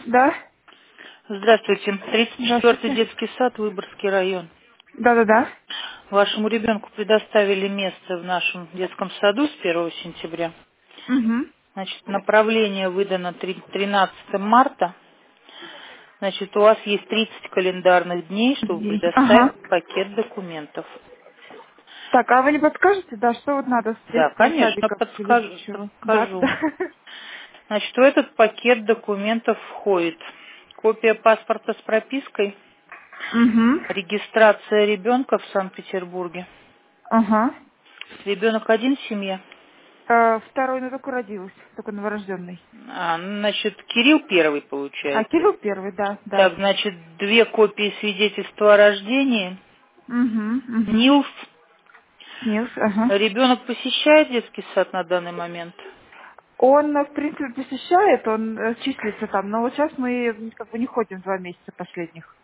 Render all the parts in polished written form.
Да? Здравствуйте. 34-й Здравствуйте. детский сад, Выборгский район. Да-да-да. Вашему ребенку предоставили место в нашем детском саду с 1 сентября. Угу. Значит, направление выдано 13 марта. Значит, у вас есть 30 календарных дней, чтобы Ага. предоставить пакет документов. Так, а вы не подскажете, да, что вот надо с Да, детского конечно, садика или чего? Да, подскажу. да. Значит, в этот пакет документов входит копия паспорта с пропиской, Угу. регистрация ребенка в Санкт-Петербурге. Ага. Ребенок один в семье. Второй, ну, только родился, только новорожденный. Значит, Кирилл первый А получается. Кирилл первый, да, да. Так, значит, 2 копии свидетельства о рождении. Угу, угу. НИЛС. Снилс, ага. Ребенок посещает детский сад на данный момент? Он, в принципе, посещает, он числится там, но вот сейчас мы как бы не ходим 2 месяца последних.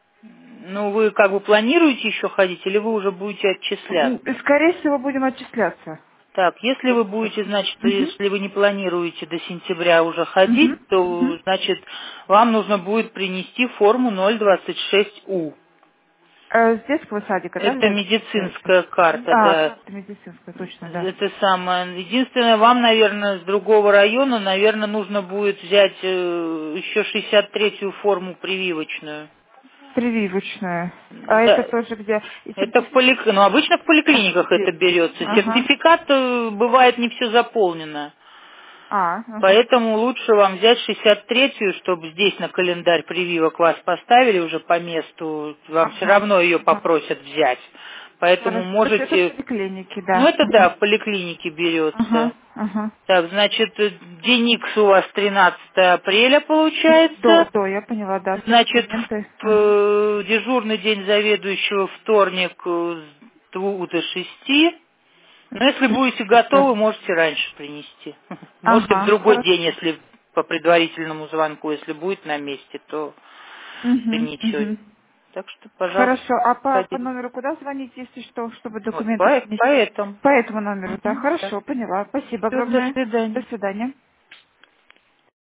Ну, вы как бы планируете еще ходить, или вы уже будете отчисляться? Скорее всего, будем отчисляться. Так, если вы будете, значит, Угу. если вы не планируете до сентября уже Угу. ходить, Угу. то, значит, вам нужно будет принести форму 026У. С детского садика, да, Это взять, получается? медицинская карта, да. Карта медицинская, точно, да. Это самое. Единственное, вам, наверное, с другого района, наверное, нужно будет взять еще 63-ю форму прививочную. Прививочная. А это Это, тоже где? И это ну, обычно в поликлиниках это берется. Ага. Сертификат бывает не все заполнено. Ага. Поэтому лучше вам взять 63-ю, чтобы здесь на календарь прививок вас поставили уже по месту. Вам все Ага. равно ее Ага. попросят взять. Поэтому Хорошо. Это в можете. поликлинике, Ну, да. это да, в поликлинике берется. Ага. Ага. Так, значит, Деникс у вас 13 апреля Ну, получается. я поняла, да, все Значит, документы. Ага. дежурный день заведующего вторник с 2 до 6. Но если будете готовы, можете раньше принести. Можете в Ага, другой день, хорошо. если по предварительному звонку, если будет на месте, то Угу. принесете. Угу. Так что, пожалуйста, Хорошо. А по ходите. номеру куда звонить, если что, чтобы Вот документы принести? поэтому. По этому номеру, да. Мгм, да. Хорошо, поняла. Спасибо Всё, до огромное. До свидания. свидания.